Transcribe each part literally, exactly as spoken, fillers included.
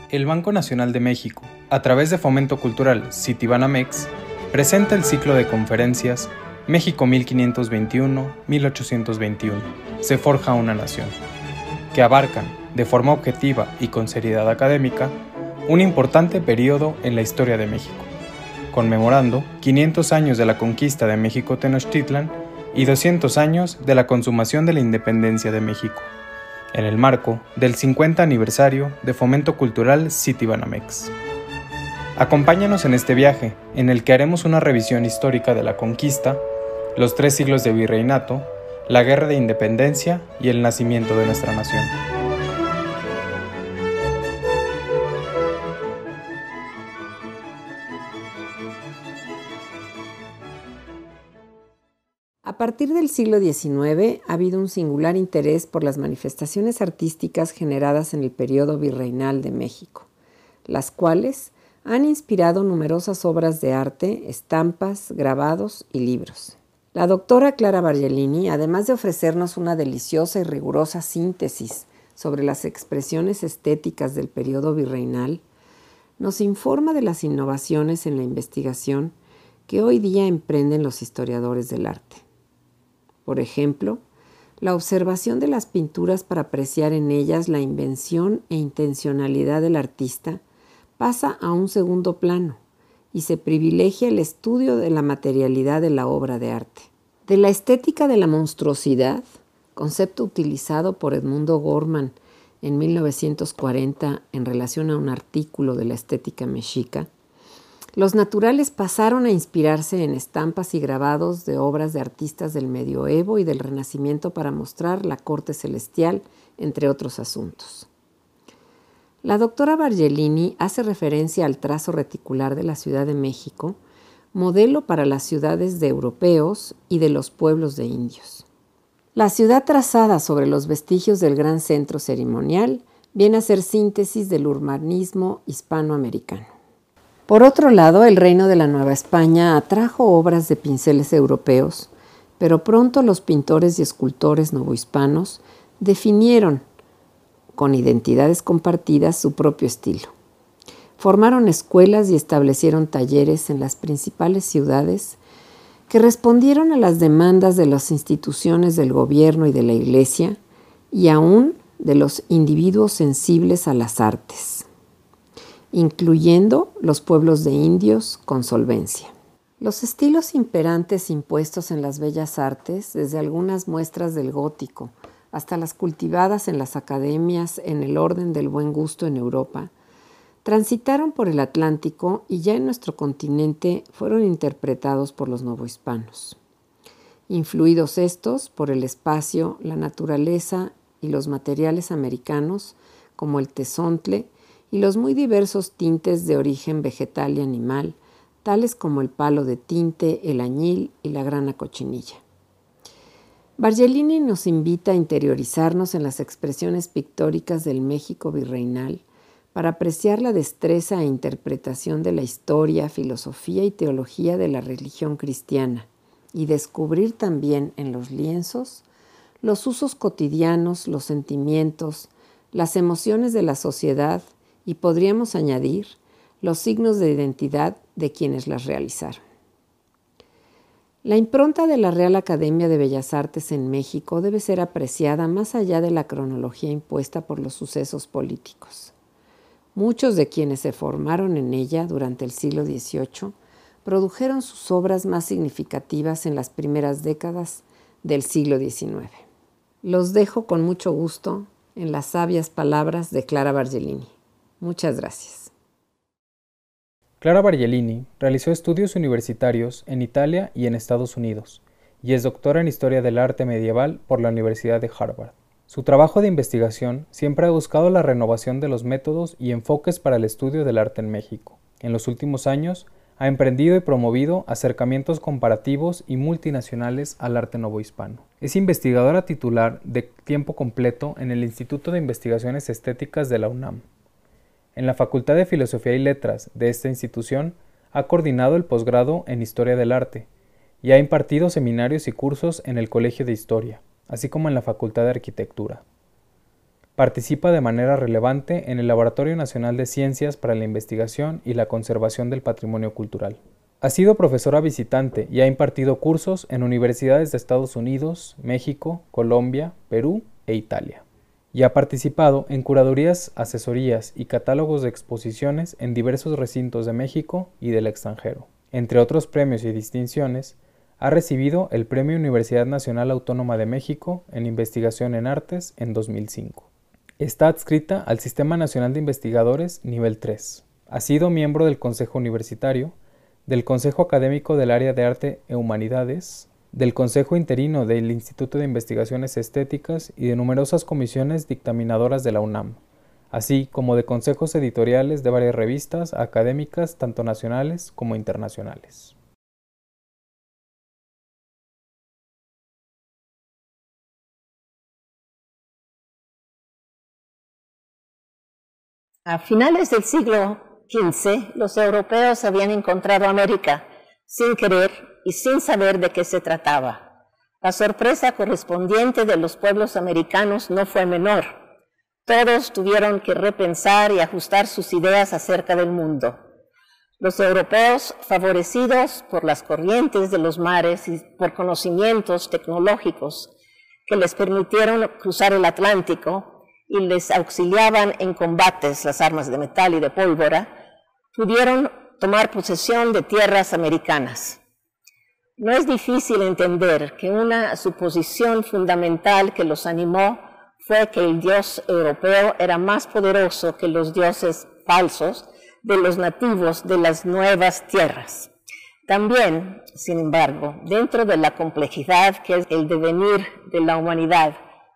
El Banco Nacional de México, a través de Fomento Cultural Citibanamex, presenta el ciclo de conferencias México mil quinientos veintiuno a mil ochocientos veintiuno, se forja una nación, que abarcan, de forma objetiva y con seriedad académica, un importante periodo en la historia de México, conmemorando quinientos años de la conquista de México Tenochtitlan y doscientos años de la consumación de la independencia de México, en el marco del cincuenta aniversario de Fomento Cultural Citibanamex. Acompáñanos en este viaje, en el que haremos una revisión histórica de la conquista, los tres siglos de virreinato, la guerra de independencia y el nacimiento de nuestra nación. A partir del siglo diecinueve ha habido un singular interés por las manifestaciones artísticas generadas en el periodo virreinal de México, las cuales han inspirado numerosas obras de arte, estampas, grabados y libros. La doctora Clara Bargellini, además de ofrecernos una deliciosa y rigurosa síntesis sobre las expresiones estéticas del periodo virreinal, nos informa de las innovaciones en la investigación que hoy día emprenden los historiadores del arte. Por ejemplo, la observación de las pinturas para apreciar en ellas la invención e intencionalidad del artista pasa a un segundo plano y se privilegia el estudio de la materialidad de la obra de arte. De la estética de la monstruosidad, concepto utilizado por Edmundo Gorman en mil novecientos cuarenta en relación a un artículo de la estética mexica, los naturales pasaron a inspirarse en estampas y grabados de obras de artistas del medioevo y del Renacimiento para mostrar la corte celestial, entre otros asuntos. La doctora Bargellini hace referencia al trazo reticular de la Ciudad de México, modelo para las ciudades de europeos y de los pueblos de indios. La ciudad trazada sobre los vestigios del gran centro ceremonial viene a ser síntesis del urbanismo hispanoamericano. Por otro lado, el reino de la Nueva España atrajo obras de pinceles europeos, pero pronto los pintores y escultores novohispanos definieron, con identidades compartidas, su propio estilo. Formaron escuelas y establecieron talleres en las principales ciudades que respondieron a las demandas de las instituciones del gobierno y de la Iglesia y aún de los individuos sensibles a las artes, incluyendo los pueblos de indios con solvencia. Los estilos imperantes impuestos en las bellas artes, desde algunas muestras del gótico hasta las cultivadas en las academias en el orden del buen gusto en Europa, transitaron por el Atlántico y ya en nuestro continente fueron interpretados por los novohispanos. Influidos estos por el espacio, la naturaleza y los materiales americanos, como el tezontle, y los muy diversos tintes de origen vegetal y animal, tales como el palo de tinte, el añil y la grana cochinilla. Bargellini nos invita a interiorizarnos en las expresiones pictóricas del México virreinal para apreciar la destreza e interpretación de la historia, filosofía y teología de la religión cristiana y descubrir también en los lienzos los usos cotidianos, los sentimientos, las emociones de la sociedad y podríamos añadir los signos de identidad de quienes las realizaron. La impronta de la Real Academia de Bellas Artes en México debe ser apreciada más allá de la cronología impuesta por los sucesos políticos. Muchos de quienes se formaron en ella durante el siglo dieciocho produjeron sus obras más significativas en las primeras décadas del siglo diecinueve. Los dejo con mucho gusto en las sabias palabras de Clara Bargellini. Muchas gracias. Clara Bargellini realizó estudios universitarios en Italia y en Estados Unidos, y es doctora en Historia del Arte Medieval por la Universidad de Harvard. Su trabajo de investigación siempre ha buscado la renovación de los métodos y enfoques para el estudio del arte en México. En los últimos años, ha emprendido y promovido acercamientos comparativos y multinacionales al arte novohispano. Es investigadora titular de tiempo completo en el Instituto de Investigaciones Estéticas de la UNAM. En la Facultad de Filosofía y Letras de esta institución ha coordinado el posgrado en Historia del Arte y ha impartido seminarios y cursos en el Colegio de Historia, así como en la Facultad de Arquitectura. Participa de manera relevante en el Laboratorio Nacional de Ciencias para la Investigación y la Conservación del Patrimonio Cultural. Ha sido profesora visitante y ha impartido cursos en universidades de Estados Unidos, México, Colombia, Perú e Italia. Y ha participado en curadurías, asesorías y catálogos de exposiciones en diversos recintos de México y del extranjero. Entre otros premios y distinciones, ha recibido el Premio Universidad Nacional Autónoma de México en Investigación en Artes en dos mil cinco. Está adscrita al Sistema Nacional de Investigadores Nivel tres. Ha sido miembro del Consejo Universitario, del Consejo Académico del Área de Arte e Humanidades, del Consejo Interino del Instituto de Investigaciones Estéticas y de numerosas comisiones dictaminadoras de la UNAM, así como de consejos editoriales de varias revistas académicas tanto nacionales como internacionales. A finales del siglo quince, los europeos habían encontrado América sin querer y sin saber de qué se trataba. La sorpresa correspondiente de los pueblos americanos no fue menor. Todos tuvieron que repensar y ajustar sus ideas acerca del mundo. Los europeos, favorecidos por las corrientes de los mares y por conocimientos tecnológicos que les permitieron cruzar el Atlántico, y les auxiliaban en combates las armas de metal y de pólvora, pudieron tomar posesión de tierras americanas. No es difícil entender que una suposición fundamental que los animó fue que el dios europeo era más poderoso que los dioses falsos de los nativos de las nuevas tierras. También, sin embargo, dentro de la complejidad que es el devenir de la humanidad,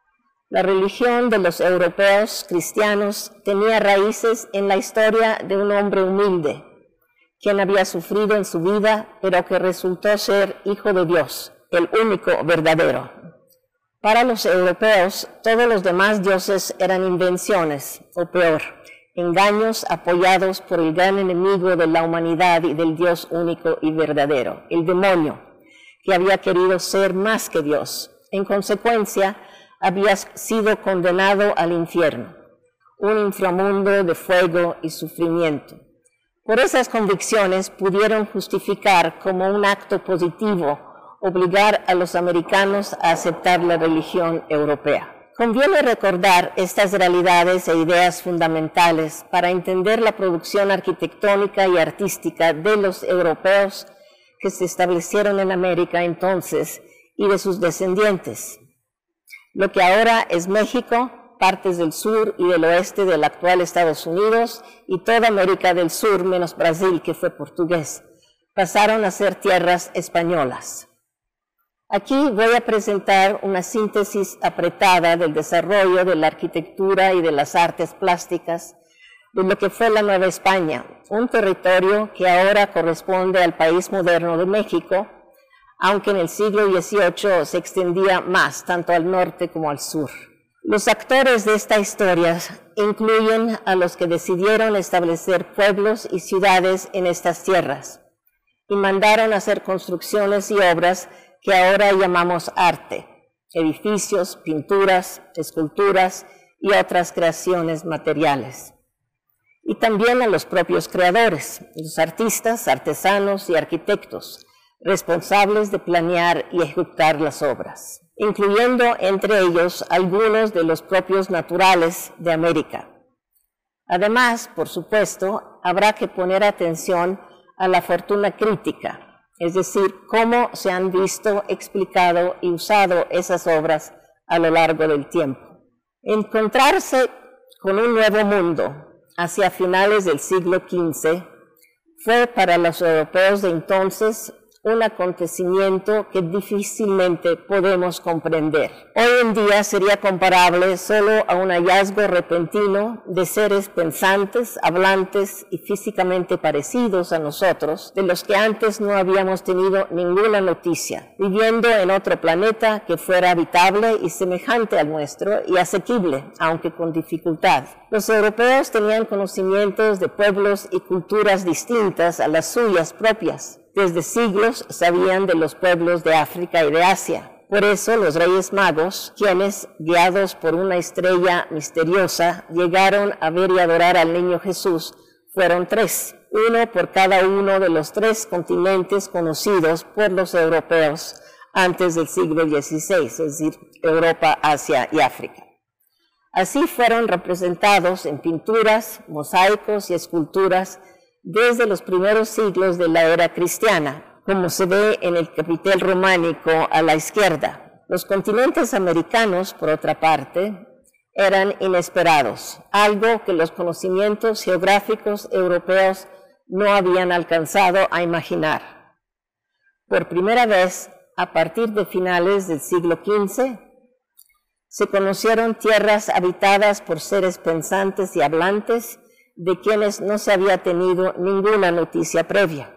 la religión de los europeos cristianos tenía raíces en la historia de un hombre humilde, quien había sufrido en su vida, pero que resultó ser hijo de Dios, el único verdadero. Para los europeos, todos los demás dioses eran invenciones, o peor, engaños apoyados por el gran enemigo de la humanidad y del Dios único y verdadero, el demonio, que había querido ser más que Dios. En consecuencia, había sido condenado al infierno, un inframundo de fuego y sufrimiento. Por esas convicciones pudieron justificar como un acto positivo obligar a los americanos a aceptar la religión europea. Conviene recordar estas realidades e ideas fundamentales para entender la producción arquitectónica y artística de los europeos que se establecieron en América entonces y de sus descendientes. Lo que ahora es México, partes del sur y del oeste del actual Estados Unidos y toda América del Sur, menos Brasil, que fue portugués, pasaron a ser tierras españolas. Aquí voy a presentar una síntesis apretada del desarrollo de la arquitectura y de las artes plásticas de lo que fue la Nueva España, un territorio que ahora corresponde al país moderno de México, aunque en el siglo dieciocho se extendía más, tanto al norte como al sur. Los actores de esta historia incluyen a los que decidieron establecer pueblos y ciudades en estas tierras y mandaron hacer construcciones y obras que ahora llamamos arte, edificios, pinturas, esculturas y otras creaciones materiales. Y también a los propios creadores, los artistas, artesanos y arquitectos, responsables de planear y ejecutar las obras, incluyendo entre ellos algunos de los propios naturales de América. Además, por supuesto, habrá que poner atención a la fortuna crítica, es decir, cómo se han visto, explicado y usado esas obras a lo largo del tiempo. Encontrarse con un nuevo mundo hacia finales del siglo quince fue para los europeos de entonces un acontecimiento que difícilmente podemos comprender. Hoy en día sería comparable solo a un hallazgo repentino de seres pensantes, hablantes y físicamente parecidos a nosotros, de los que antes no habíamos tenido ninguna noticia, viviendo en otro planeta que fuera habitable y semejante al nuestro y asequible, aunque con dificultad. Los europeos tenían conocimientos de pueblos y culturas distintas a las suyas propias. Desde siglos sabían de los pueblos de África y de Asia. Por eso los Reyes Magos, quienes, guiados por una estrella misteriosa, llegaron a ver y adorar al niño Jesús, fueron tres, uno por cada uno de los tres continentes conocidos por los europeos antes del siglo dieciséis, es decir, Europa, Asia y África. Así fueron representados en pinturas, mosaicos y esculturas desde los primeros siglos de la era cristiana, como se ve en el capitel románico a la izquierda. Los continentes americanos, por otra parte, eran inesperados, algo que los conocimientos geográficos europeos no habían alcanzado a imaginar. Por primera vez, a partir de finales del siglo quince, se conocieron tierras habitadas por seres pensantes y hablantes de quienes no se había tenido ninguna noticia previa.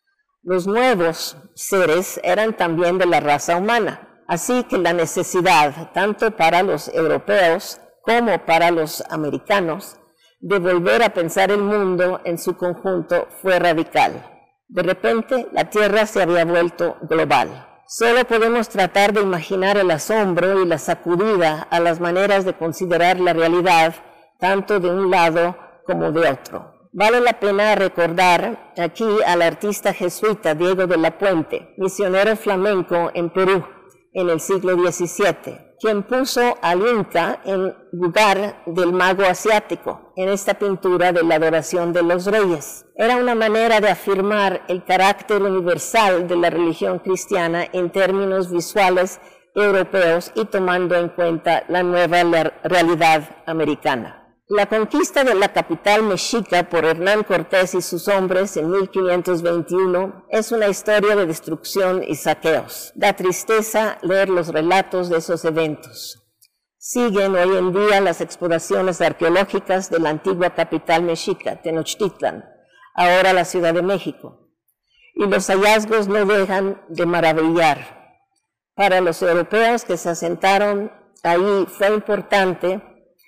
Los nuevos seres eran también de la raza humana, así que la necesidad, tanto para los europeos como para los americanos, de volver a pensar el mundo en su conjunto fue radical. De repente, la Tierra se había vuelto global. Solo podemos tratar de imaginar el asombro y la sacudida a las maneras de considerar la realidad, tanto de un lado como de otro. Vale la pena recordar aquí al artista jesuita Diego de la Puente, misionero flamenco en Perú en el siglo diecisiete, quien puso al Inca en lugar del mago asiático en esta pintura de la adoración de los reyes. Era una manera de afirmar el carácter universal de la religión cristiana en términos visuales europeos y tomando en cuenta la nueva realidad americana. La conquista de la capital mexica por Hernán Cortés y sus hombres en mil quinientos veintiuno es una historia de destrucción y saqueos. Da tristeza leer los relatos de esos eventos. Siguen hoy en día las exploraciones arqueológicas de la antigua capital mexica, Tenochtitlan, ahora la Ciudad de México, y los hallazgos no dejan de maravillar. Para los europeos que se asentaron ahí fue importante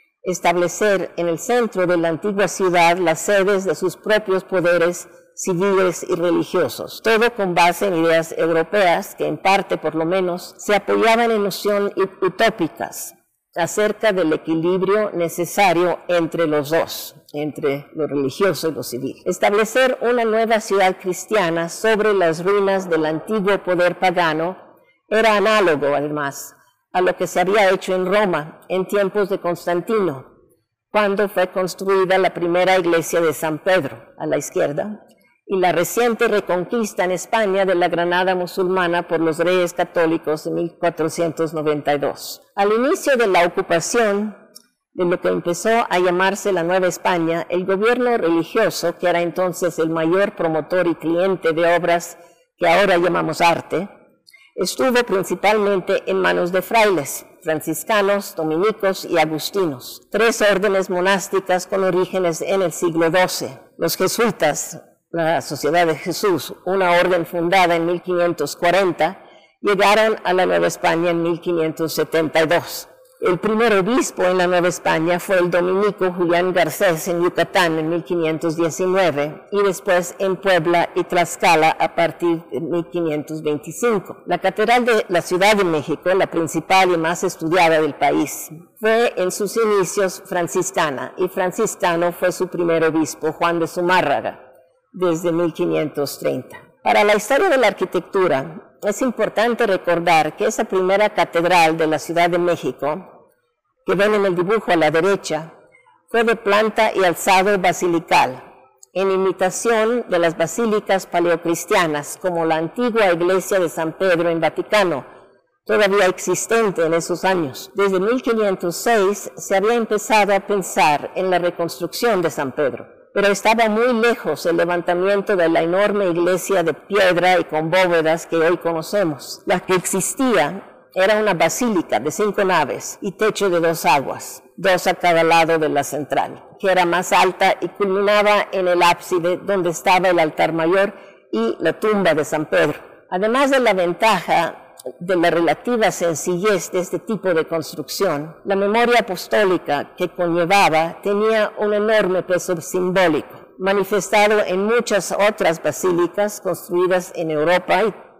establecer en el centro de la antigua ciudad las sedes de sus propios poderes civiles y religiosos, todo con base en ideas europeas que en parte por lo menos se apoyaban en nociones utópicas acerca del equilibrio necesario entre los dos, entre lo religioso y lo civil. Establecer una nueva ciudad cristiana sobre las ruinas del antiguo poder pagano era análogo, además, a lo que se había hecho en Roma en tiempos de Constantino, cuando fue construida la primera iglesia de San Pedro, a la izquierda, y la reciente reconquista en España de la Granada musulmana por los reyes católicos en mil cuatrocientos noventa y dos. Al inicio de la ocupación de lo que empezó a llamarse la Nueva España, el gobierno religioso, que era entonces el mayor promotor y cliente de obras que ahora llamamos arte, estuvo principalmente en manos de frailes, franciscanos, dominicos y agustinos, tres órdenes monásticas con orígenes en el siglo doce. Los jesuitas, la Sociedad de Jesús, una orden fundada en mil quinientos cuarenta, llegaron a la Nueva España en mil quinientos setenta y dos. El primer obispo en la Nueva España fue el dominico Julián Garcés en Yucatán en mil quinientos diecinueve y después en Puebla y Tlaxcala a partir de mil quinientos veinticinco. La Catedral de la Ciudad de México, la principal y más estudiada del país, fue en sus inicios franciscana y franciscano fue su primer obispo, Juan de Zumárraga, desde mil quinientos treinta. Para la historia de la arquitectura, es importante recordar que esa primera catedral de la Ciudad de México, que ven en el dibujo a la derecha, fue de planta y alzado basilical, en imitación de las basílicas paleocristianas, como la antigua iglesia de San Pedro en Vaticano, todavía existente en esos años. Desde mil quinientos seis se había empezado a pensar en la reconstrucción de San Pedro, pero estaba muy lejos el levantamiento de la enorme iglesia de piedra y con bóvedas que hoy conocemos. La que existía era una basílica de cinco naves y techo de dos aguas, dos a cada lado de la central, que era más alta y culminaba en el ábside donde estaba el altar mayor y la tumba de San Pedro. Además de la ventaja de la relativa sencillez de este tipo de construcción, la memoria apostólica que conllevaba tenía un enorme peso simbólico, manifestado en muchas otras basílicas construidas en Europa y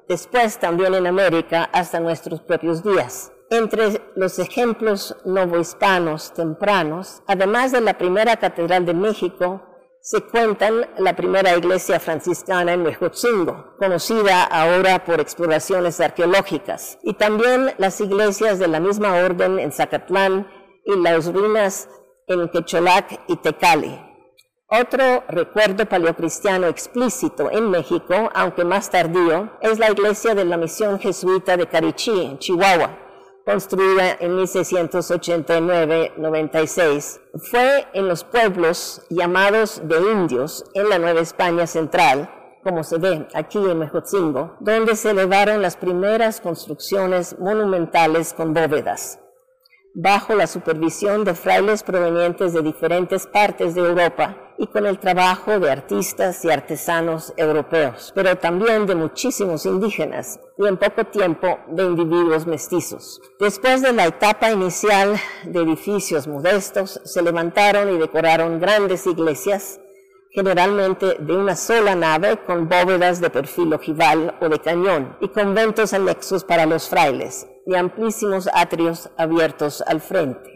después también en América hasta nuestros propios días. Entre los ejemplos novohispanos tempranos, además de la primera catedral de México, se cuentan la primera iglesia franciscana en Huejotzingo, conocida ahora por exploraciones arqueológicas, y también las iglesias de la misma orden en Zacatlán y las ruinas en Quecholac y Tecali. Otro recuerdo paleocristiano explícito en México, aunque más tardío, es la iglesia de la misión jesuita de Carichí, en Chihuahua, construida en mil seiscientos ochenta y nueve noventa y seis. Fue en los pueblos llamados de indios en la Nueva España central, como se ve aquí en Huejotzingo, donde se elevaron las primeras construcciones monumentales con bóvedas, bajo la supervisión de frailes provenientes de diferentes partes de Europa y con el trabajo de artistas y artesanos europeos, pero también de muchísimos indígenas y en poco tiempo de individuos mestizos. Después de la etapa inicial de edificios modestos, se levantaron y decoraron grandes iglesias, generalmente de una sola nave con bóvedas de perfil ojival o de cañón, y conventos anexos para los frailes, y amplísimos atrios abiertos al frente.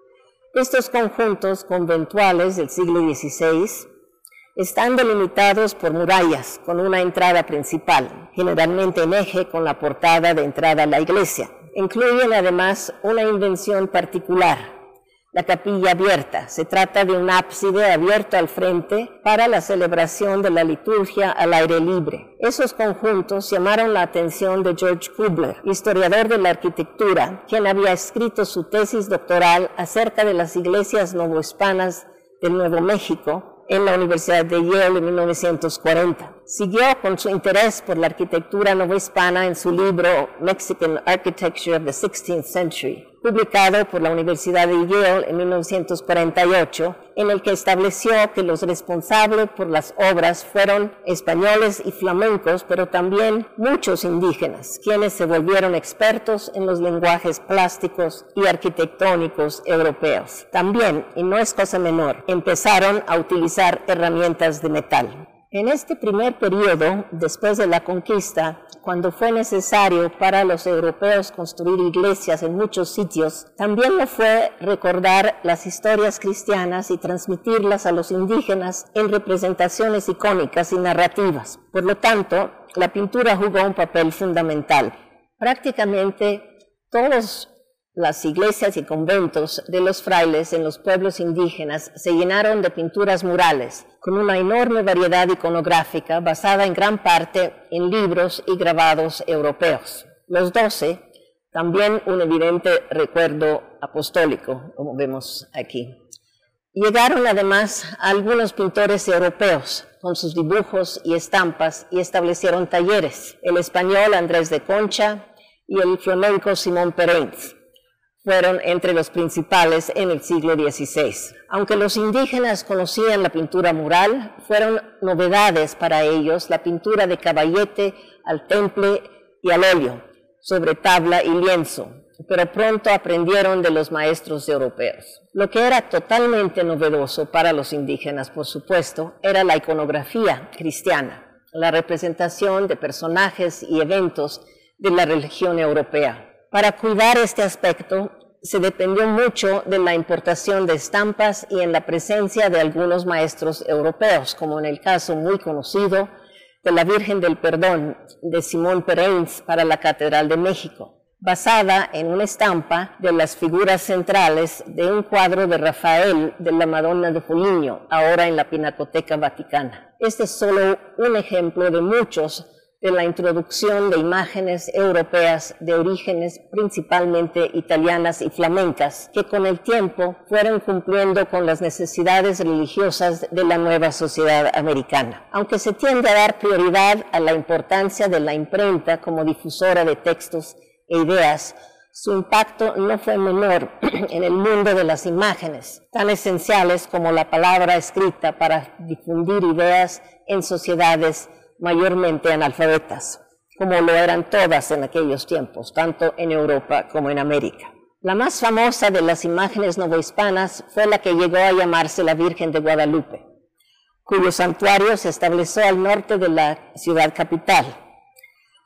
Estos conjuntos conventuales del siglo dieciséis están delimitados por murallas con una entrada principal, generalmente en eje con la portada de entrada a la iglesia. Incluyen además una invención particular, la capilla abierta. Se trata de un ábside abierto al frente para la celebración de la liturgia al aire libre. Esos conjuntos llamaron la atención de George Kubler, historiador de la arquitectura, quien había escrito su tesis doctoral acerca de las iglesias novohispanas del Nuevo México en la Universidad de Yale en mil novecientos cuarenta. Siguió con su interés por la arquitectura novohispana en su libro Mexican Architecture of the sixteenth century, publicado por la Universidad de Yale en mil novecientos cuarenta y ocho, en el que estableció que los responsables por las obras fueron españoles y flamencos, pero también muchos indígenas, quienes se volvieron expertos en los lenguajes plásticos y arquitectónicos europeos. También, y no es cosa menor, empezaron a utilizar herramientas de metal. En este primer periodo, después de la conquista, cuando fue necesario para los europeos construir iglesias en muchos sitios, también lo fue recordar las historias cristianas y transmitirlas a los indígenas en representaciones icónicas y narrativas. Por lo tanto, la pintura jugó un papel fundamental. Prácticamente todas las iglesias y conventos de los frailes en los pueblos indígenas se llenaron de pinturas murales, con una enorme variedad iconográfica basada en gran parte en libros y grabados europeos. Los doce, también un evidente recuerdo apostólico, como vemos aquí. Llegaron además algunos pintores europeos con sus dibujos y estampas y establecieron talleres. El español Andrés de Concha y el flamenco Simón Perenz fueron entre los principales en el siglo dieciséis. Aunque los indígenas conocían la pintura mural, fueron novedades para ellos la pintura de caballete al temple y al óleo, sobre tabla y lienzo, pero pronto aprendieron de los maestros europeos. Lo que era totalmente novedoso para los indígenas, por supuesto, era la iconografía cristiana, la representación de personajes y eventos de la religión europea. Para cuidar este aspecto, se dependió mucho de la importación de estampas y en la presencia de algunos maestros europeos, como en el caso muy conocido de la Virgen del Perdón de Simón Perenz para la Catedral de México, basada en una estampa de las figuras centrales de un cuadro de Rafael de la Madonna de Foligno, ahora en la Pinacoteca Vaticana. Este es solo un ejemplo de muchos de la introducción de imágenes europeas de orígenes principalmente italianas y flamencas, que con el tiempo fueron cumpliendo con las necesidades religiosas de la nueva sociedad americana. Aunque se tiende a dar prioridad a la importancia de la imprenta como difusora de textos e ideas, su impacto no fue menor en el mundo de las imágenes, tan esenciales como la palabra escrita para difundir ideas en sociedades mayormente analfabetas, como lo eran todas en aquellos tiempos, tanto en Europa como en América. La más famosa de las imágenes novohispanas fue la que llegó a llamarse la Virgen de Guadalupe, cuyo santuario se estableció al norte de la ciudad capital.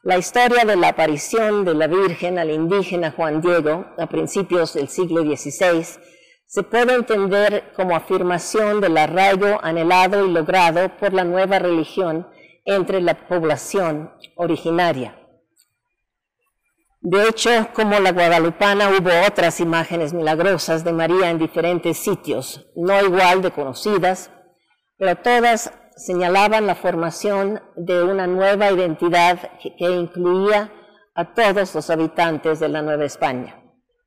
La historia de la aparición de la Virgen al indígena Juan Diego a principios del siglo dieciséis se puede entender como afirmación del arraigo anhelado y logrado por la nueva religión entre la población originaria. De hecho, como la guadalupana, hubo otras imágenes milagrosas de María en diferentes sitios, no igual de conocidas, pero todas señalaban la formación de una nueva identidad que, que incluía a todos los habitantes de la Nueva España.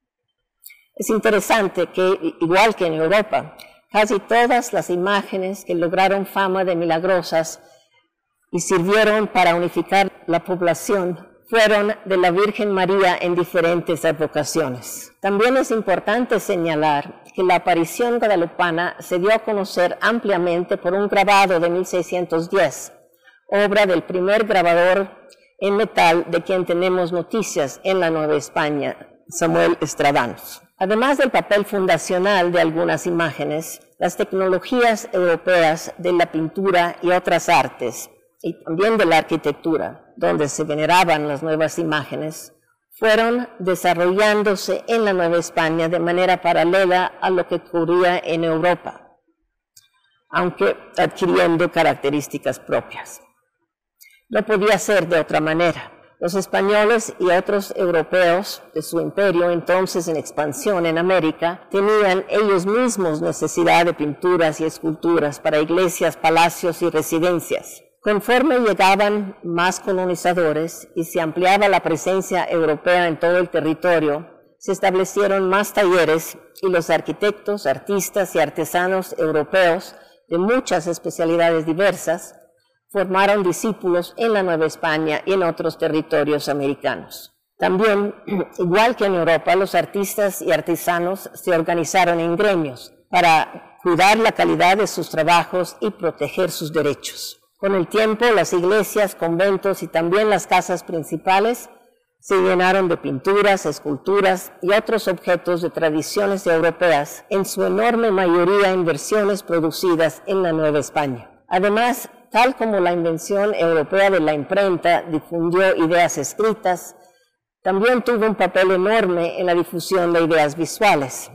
Es interesante que, igual que en Europa, casi todas las imágenes que lograron fama de milagrosas y sirvieron para unificar la población fueron de la Virgen María en diferentes advocaciones. También es importante señalar que la aparición guadalupana se dio a conocer ampliamente por un grabado de mil seiscientos diez, obra del primer grabador en metal de quien tenemos noticias en la Nueva España, Samuel Estradanos. Además del papel fundacional de algunas imágenes, las tecnologías europeas de la pintura y otras artes, y también de la arquitectura, donde se veneraban las nuevas imágenes, fueron desarrollándose en la Nueva España de manera paralela a lo que ocurría en Europa, aunque adquiriendo características propias. No podía ser de otra manera. Los españoles y otros europeos de su imperio, entonces en expansión en América, tenían ellos mismos necesidad de pinturas y esculturas para iglesias, palacios y residencias. Conforme llegaban más colonizadores y se ampliaba la presencia europea en todo el territorio, se establecieron más talleres y los arquitectos, artistas y artesanos europeos de muchas especialidades diversas formaron discípulos en la Nueva España y en otros territorios americanos. También, igual que en Europa, los artistas y artesanos se organizaron en gremios para cuidar la calidad de sus trabajos y proteger sus derechos. Con el tiempo, las iglesias, conventos y también las casas principales se llenaron de pinturas, esculturas y otros objetos de tradiciones europeas, en su enorme mayoría en versiones producidas en la Nueva España. Además, tal como la invención europea de la imprenta difundió ideas escritas, también tuvo un papel enorme en la difusión de ideas visuales.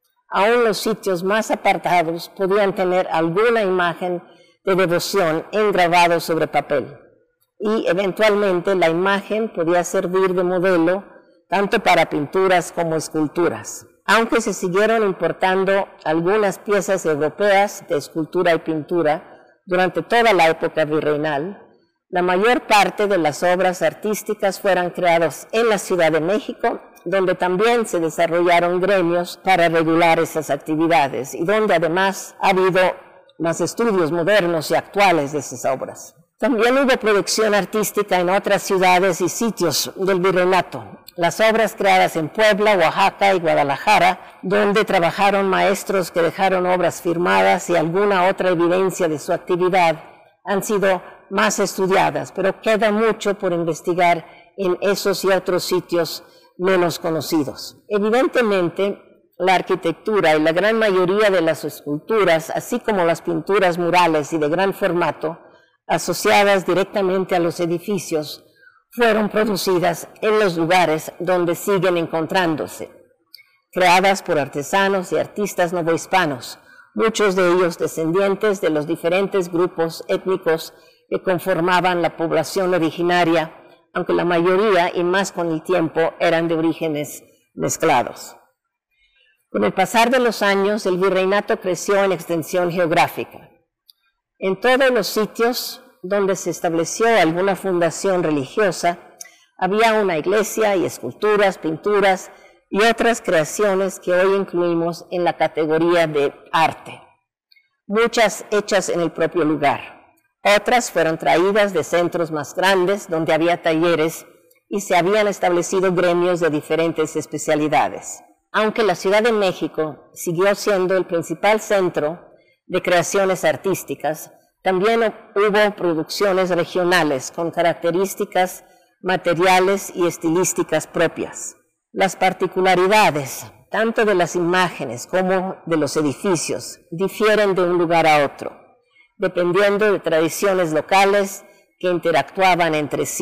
Aún los sitios más apartados podían tener alguna imagen de devoción engravado sobre papel, y eventualmente la imagen podía servir de modelo tanto para pinturas como esculturas. Aunque se siguieron importando algunas piezas europeas de escultura y pintura durante toda la época virreinal, la mayor parte de las obras artísticas fueron creadas en la Ciudad de México, donde también se desarrollaron gremios para regular esas actividades y donde además ha habido más estudios modernos y actuales de esas obras. También hubo producción artística en otras ciudades y sitios del virreinato. Las obras creadas en Puebla, Oaxaca y Guadalajara, donde trabajaron maestros que dejaron obras firmadas y alguna otra evidencia de su actividad, han sido más estudiadas, pero queda mucho por investigar en esos y otros sitios menos conocidos. Evidentemente, la arquitectura y la gran mayoría de las esculturas, así como las pinturas murales y de gran formato, asociadas directamente a los edificios, fueron producidas en los lugares donde siguen encontrándose, creadas por artesanos y artistas novohispanos, muchos de ellos descendientes de los diferentes grupos étnicos que conformaban la población originaria, aunque la mayoría, y más con el tiempo, eran de orígenes mezclados. Con el pasar de los años, el virreinato creció en extensión geográfica. En todos los sitios donde se estableció alguna fundación religiosa, había una iglesia y esculturas, pinturas y otras creaciones que hoy incluimos en la categoría de arte, muchas hechas en el propio lugar. Otras fueron traídas de centros más grandes donde había talleres y se habían establecido gremios de diferentes especialidades. Aunque la Ciudad de México siguió siendo el principal centro de creaciones artísticas, también hubo producciones regionales con características materiales y estilísticas propias. Las particularidades, tanto de las imágenes como de los edificios, difieren de un lugar a otro, dependiendo de tradiciones locales que interactuaban entre sí.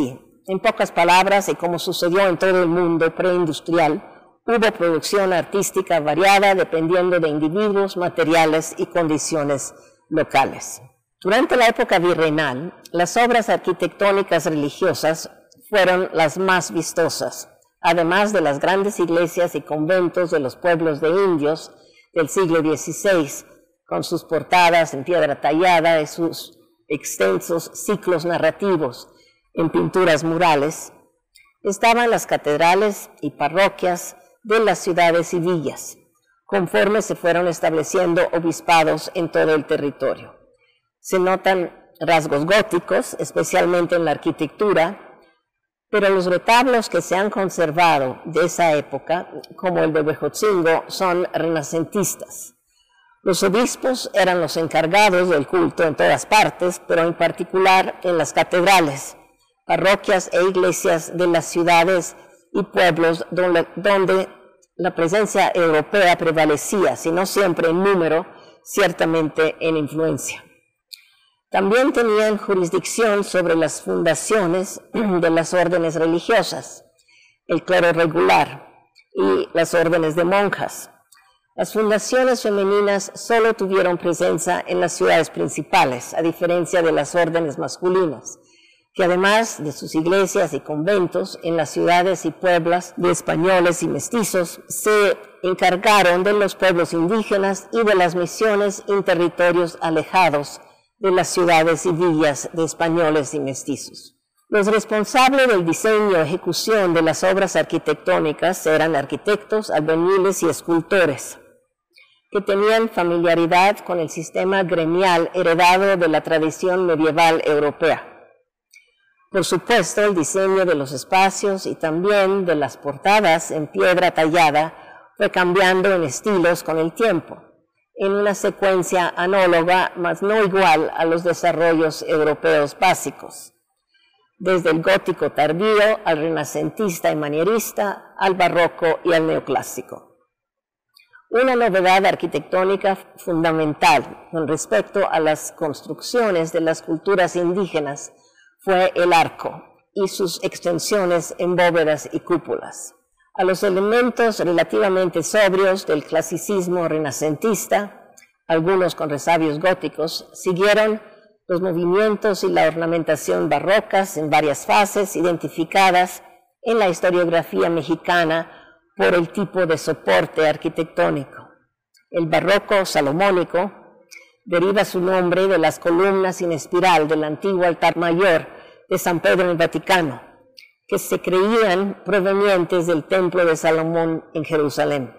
En pocas palabras, y como sucedió en todo el mundo preindustrial, hubo producción artística variada dependiendo de individuos, materiales y condiciones locales. Durante la época virreinal, las obras arquitectónicas religiosas fueron las más vistosas, además de las grandes iglesias y conventos de los pueblos de indios del siglo dieciséis, con sus portadas en piedra tallada y sus extensos ciclos narrativos en pinturas murales. Estaban las catedrales y parroquias de las ciudades y villas, conforme se fueron estableciendo obispados en todo el territorio. Se notan rasgos góticos, especialmente en la arquitectura, pero los retablos que se han conservado de esa época, como el de Huejotzingo, son renacentistas. Los obispos eran los encargados del culto en todas partes, pero en particular en las catedrales, parroquias e iglesias de las ciudades y pueblos donde, donde la presencia europea prevalecía, si no siempre en número, ciertamente en influencia. También tenían jurisdicción sobre las fundaciones de las órdenes religiosas, el clero regular y las órdenes de monjas. Las fundaciones femeninas solo tuvieron presencia en las ciudades principales, a diferencia de las órdenes masculinas, que además de sus iglesias y conventos en las ciudades y pueblos de españoles y mestizos, se encargaron de los pueblos indígenas y de las misiones en territorios alejados de las ciudades y villas de españoles y mestizos. Los responsables del diseño y ejecución de las obras arquitectónicas eran arquitectos, albañiles y escultores, que tenían familiaridad con el sistema gremial heredado de la tradición medieval europea. Por supuesto, el diseño de los espacios y también de las portadas en piedra tallada fue cambiando en estilos con el tiempo, en una secuencia análoga, mas no igual a los desarrollos europeos básicos, desde el gótico tardío al renacentista y manierista, al barroco y al neoclásico. Una novedad arquitectónica fundamental con respecto a las construcciones de las culturas indígenas fue el arco y sus extensiones en bóvedas y cúpulas. A los elementos relativamente sobrios del clasicismo renacentista, algunos con resabios góticos, siguieron los movimientos y la ornamentación barrocas en varias fases identificadas en la historiografía mexicana por el tipo de soporte arquitectónico. El barroco salomónico deriva su nombre de las columnas en espiral del antiguo altar mayor de San Pedro en el Vaticano, que se creían provenientes del templo de Salomón en Jerusalén.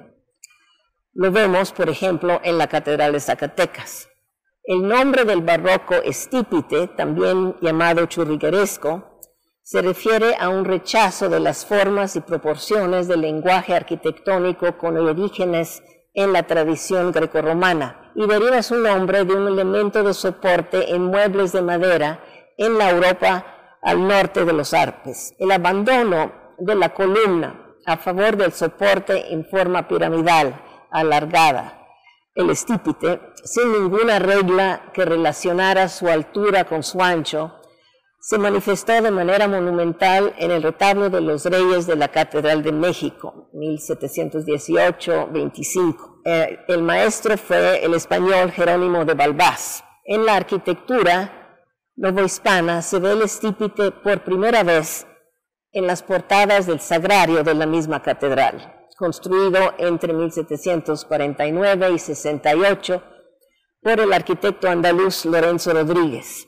Lo vemos, por ejemplo, en la Catedral de Zacatecas. El nombre del barroco estípite, también llamado churrigueresco, se refiere a un rechazo de las formas y proporciones del lenguaje arquitectónico con orígenes en la tradición grecorromana y deriva su nombre de un elemento de soporte en muebles de madera en la Europa al norte de los Alpes. El abandono de la columna a favor del soporte en forma piramidal, alargada, el estípite, sin ninguna regla que relacionara su altura con su ancho, se manifestó de manera monumental en el retablo de los Reyes de la Catedral de México, mil setecientos dieciocho veinticinco. Eh, el maestro fue el español Jerónimo de Balbás. En la arquitectura novohispana se ve el estípite por primera vez en las portadas del sagrario de la misma catedral, construido entre mil setecientos cuarenta y nueve y sesenta y ocho por el arquitecto andaluz Lorenzo Rodríguez.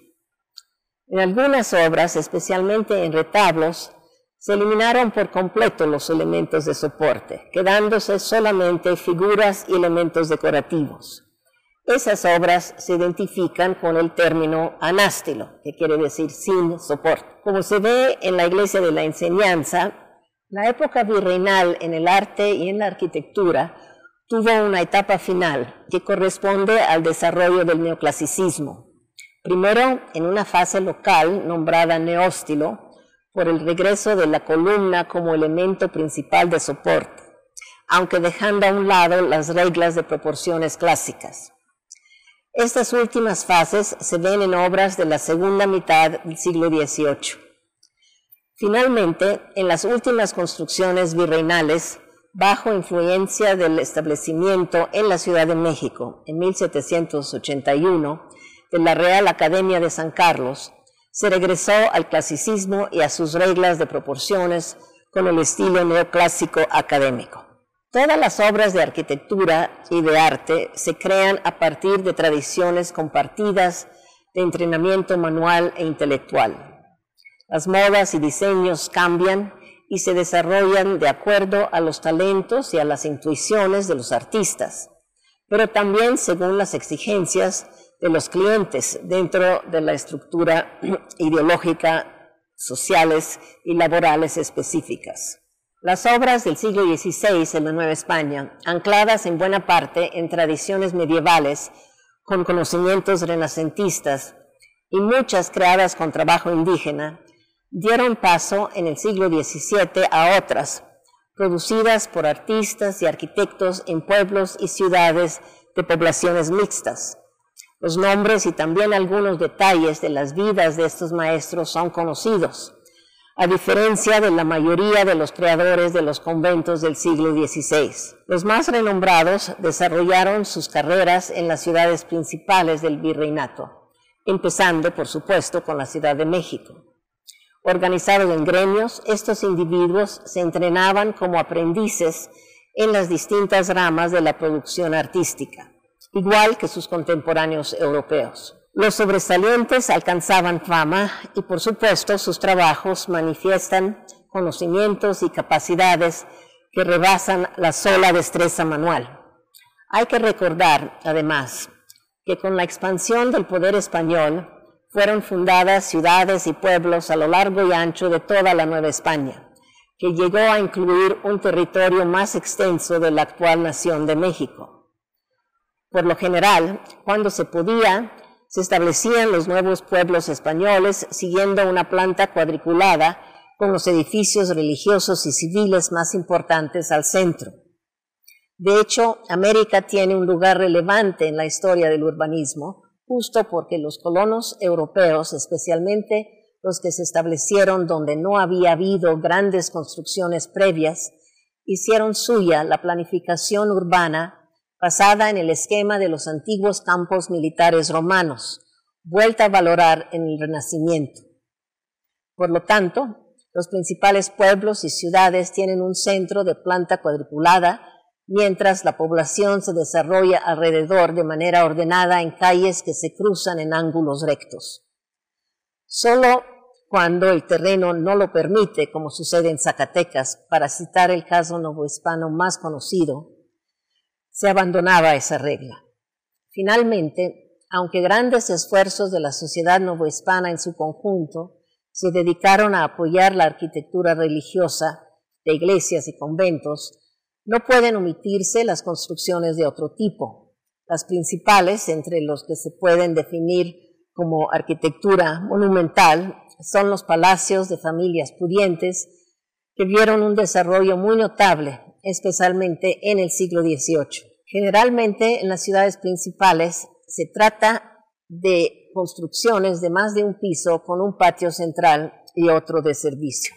En algunas obras, especialmente en retablos, se eliminaron por completo los elementos de soporte, quedándose solamente figuras y elementos decorativos. Esas obras se identifican con el término anástilo, que quiere decir sin soporte. Como se ve en la Iglesia de la Enseñanza, la época virreinal en el arte y en la arquitectura tuvo una etapa final que corresponde al desarrollo del neoclasicismo. Primero, en una fase local nombrada neóstilo, por el regreso de la columna como elemento principal de soporte, aunque dejando a un lado las reglas de proporciones clásicas. Estas últimas fases se ven en obras de la segunda mitad del siglo dieciocho. Finalmente, en las últimas construcciones virreinales, bajo influencia del establecimiento en la Ciudad de México en mil setecientos ochenta y uno de la Real Academia de San Carlos, se regresó al clasicismo y a sus reglas de proporciones con el estilo neoclásico académico. Todas las obras de arquitectura y de arte se crean a partir de tradiciones compartidas de entrenamiento manual e intelectual. Las modas y diseños cambian y se desarrollan de acuerdo a los talentos y a las intuiciones de los artistas, pero también según las exigencias de los clientes dentro de la estructura ideológica, sociales y laborales específicas. Las obras del siglo dieciséis en la Nueva España, ancladas en buena parte en tradiciones medievales con conocimientos renacentistas y muchas creadas con trabajo indígena, dieron paso en el siglo diecisiete a otras, producidas por artistas y arquitectos en pueblos y ciudades de poblaciones mixtas. Los nombres y también algunos detalles de las vidas de estos maestros son conocidos, a diferencia de la mayoría de los creadores de los conventos del siglo dieciséis. Los más renombrados desarrollaron sus carreras en las ciudades principales del virreinato, empezando, por supuesto, con la Ciudad de México. Organizados en gremios, estos individuos se entrenaban como aprendices en las distintas ramas de la producción artística, igual que sus contemporáneos europeos. Los sobresalientes alcanzaban fama y, por supuesto, sus trabajos manifiestan conocimientos y capacidades que rebasan la sola destreza manual. Hay que recordar, además, que con la expansión del poder español, fueron fundadas ciudades y pueblos a lo largo y ancho de toda la Nueva España, que llegó a incluir un territorio más extenso de la actual nación de México. Por lo general, cuando se podía, se establecían los nuevos pueblos españoles siguiendo una planta cuadriculada con los edificios religiosos y civiles más importantes al centro. De hecho, América tiene un lugar relevante en la historia del urbanismo, justo porque los colonos europeos, especialmente los que se establecieron donde no había habido grandes construcciones previas, hicieron suya la planificación urbana basada en el esquema de los antiguos campos militares romanos, vuelta a valorar en el Renacimiento. Por lo tanto, los principales pueblos y ciudades tienen un centro de planta cuadriculada, mientras la población se desarrolla alrededor de manera ordenada en calles que se cruzan en ángulos rectos. Solo cuando el terreno no lo permite, como sucede en Zacatecas, para citar el caso novohispano más conocido, se abandonaba esa regla. Finalmente, aunque grandes esfuerzos de la sociedad novohispana en su conjunto se dedicaron a apoyar la arquitectura religiosa de iglesias y conventos, no pueden omitirse las construcciones de otro tipo. Las principales, entre los que se pueden definir como arquitectura monumental, son los palacios de familias pudientes que vieron un desarrollo muy notable, especialmente en el siglo dieciocho. Generalmente en las ciudades principales se trata de construcciones de más de un piso con un patio central y otro de servicio.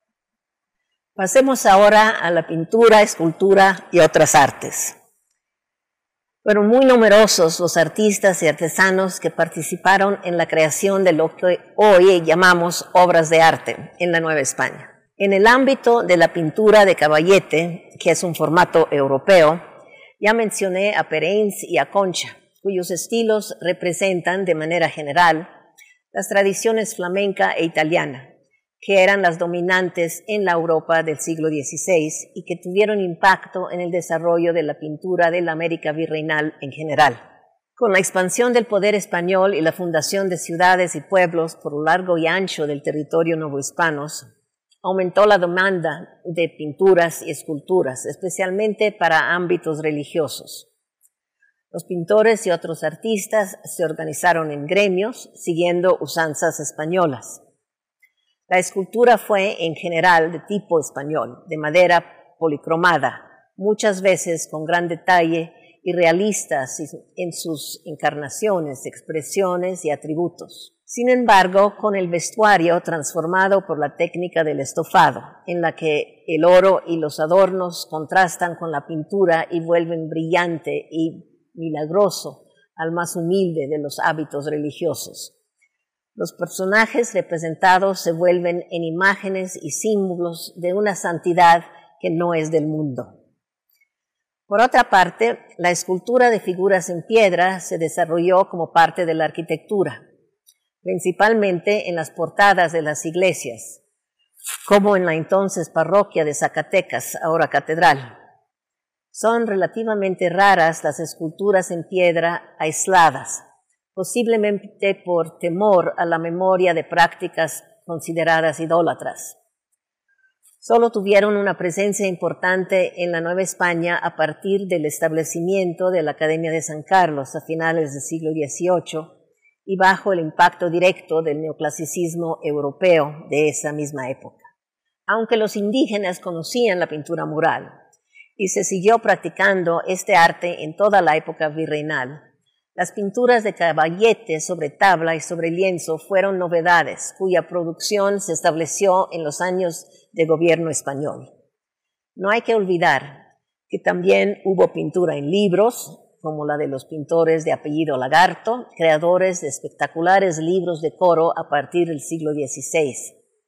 Pasemos ahora a la pintura, escultura y otras artes. Fueron muy numerosos los artistas y artesanos que participaron en la creación de lo que hoy llamamos obras de arte en la Nueva España. En el ámbito de la pintura de caballete, que es un formato europeo, ya mencioné a Pereins y a Concha, cuyos estilos representan de manera general las tradiciones flamenca e italiana, que eran las dominantes en la Europa del siglo dieciséis y que tuvieron impacto en el desarrollo de la pintura de la América virreinal en general. Con la expansión del poder español y la fundación de ciudades y pueblos por lo largo y ancho del territorio novohispanos, aumentó la demanda de pinturas y esculturas, especialmente para ámbitos religiosos. Los pintores y otros artistas se organizaron en gremios, siguiendo usanzas españolas. La escultura fue, en general, de tipo español, de madera policromada, muchas veces con gran detalle y realistas en sus encarnaciones, expresiones y atributos. Sin embargo, con el vestuario transformado por la técnica del estofado, en la que el oro y los adornos contrastan con la pintura y vuelven brillante y milagroso al más humilde de los hábitos religiosos. Los personajes representados se vuelven en imágenes y símbolos de una santidad que no es del mundo. Por otra parte, la escultura de figuras en piedra se desarrolló como parte de la arquitectura, principalmente en las portadas de las iglesias, como en la entonces parroquia de Zacatecas, ahora catedral. Son relativamente raras las esculturas en piedra aisladas, posiblemente por temor a la memoria de prácticas consideradas idólatras. Solo tuvieron una presencia importante en la Nueva España a partir del establecimiento de la Academia de San Carlos a finales del siglo dieciocho y bajo el impacto directo del neoclasicismo europeo de esa misma época. Aunque los indígenas conocían la pintura mural y se siguió practicando este arte en toda la época virreinal, las pinturas de caballete sobre tabla y sobre lienzo fueron novedades cuya producción se estableció en los años de gobierno español. No hay que olvidar que también hubo pintura en libros, como la de los pintores de apellido Lagarto, creadores de espectaculares libros de coro a partir del siglo dieciséis,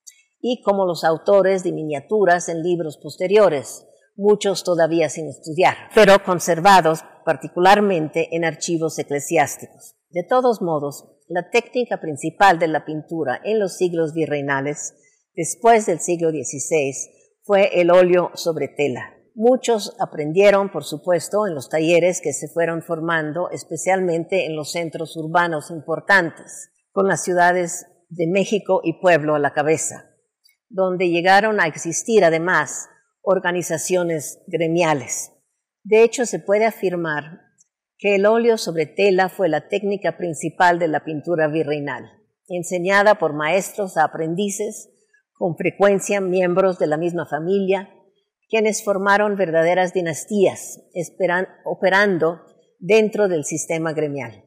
y como los autores de miniaturas en libros posteriores, muchos todavía sin estudiar, pero conservados particularmente en archivos eclesiásticos. De todos modos, la técnica principal de la pintura en los siglos virreinales, después del siglo dieciséis, fue el óleo sobre tela. Muchos aprendieron, por supuesto, en los talleres que se fueron formando, especialmente en los centros urbanos importantes, con las ciudades de México y Pueblo a la cabeza, donde llegaron a existir además organizaciones gremiales. De hecho, se puede afirmar que el óleo sobre tela fue la técnica principal de la pintura virreinal, enseñada por maestros a aprendices, con frecuencia miembros de la misma familia, quienes formaron verdaderas dinastías, esperan, operando dentro del sistema gremial.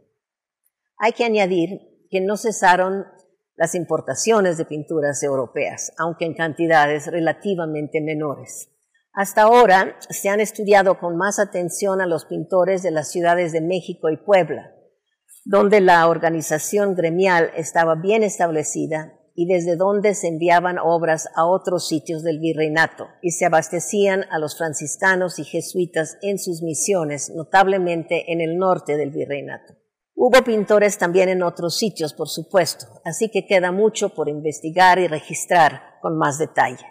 Hay que añadir que no cesaron las importaciones de pinturas europeas, aunque en cantidades relativamente menores. Hasta ahora se han estudiado con más atención a los pintores de las ciudades de México y Puebla, donde la organización gremial estaba bien establecida y desde donde se enviaban obras a otros sitios del virreinato y se abastecían a los franciscanos y jesuitas en sus misiones, notablemente en el norte del virreinato. Hubo pintores también en otros sitios, por supuesto, así que queda mucho por investigar y registrar con más detalle.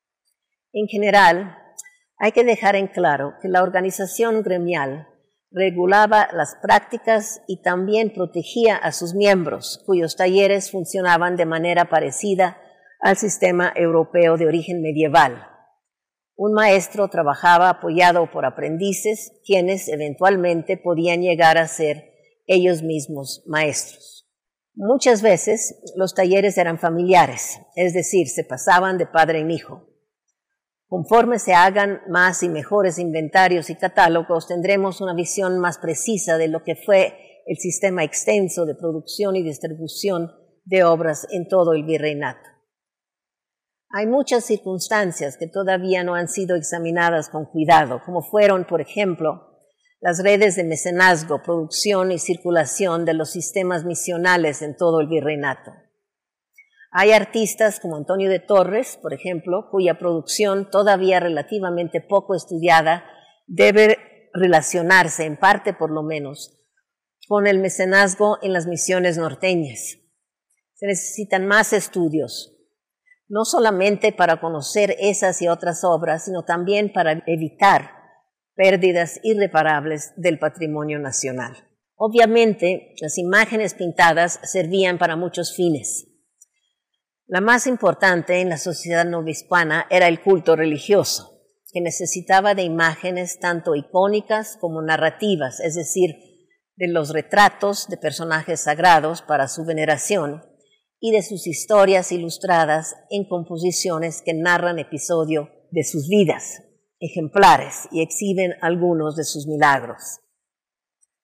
En general, hay que dejar en claro que la organización gremial regulaba las prácticas y también protegía a sus miembros, cuyos talleres funcionaban de manera parecida al sistema europeo de origen medieval. Un maestro trabajaba apoyado por aprendices, quienes eventualmente podían llegar a ser ellos mismos maestros. Muchas veces los talleres eran familiares, es decir, se pasaban de padre en hijo. Conforme se hagan más y mejores inventarios y catálogos, tendremos una visión más precisa de lo que fue el sistema extenso de producción y distribución de obras en todo el virreinato. Hay muchas circunstancias que todavía no han sido examinadas con cuidado, como fueron, por ejemplo, las redes de mecenazgo, producción y circulación de los sistemas misionales en todo el virreinato. Hay artistas como Antonio de Torres, por ejemplo, cuya producción, todavía relativamente poco estudiada, debe relacionarse, en parte por lo menos, con el mecenazgo en las misiones norteñas. Se necesitan más estudios, no solamente para conocer esas y otras obras, sino también para evitar pérdidas irreparables del patrimonio nacional. Obviamente, las imágenes pintadas servían para muchos fines. La más importante en la sociedad novohispana era el culto religioso, que necesitaba de imágenes tanto icónicas como narrativas, es decir, de los retratos de personajes sagrados para su veneración y de sus historias ilustradas en composiciones que narran episodios de sus vidas, ejemplares, y exhiben algunos de sus milagros.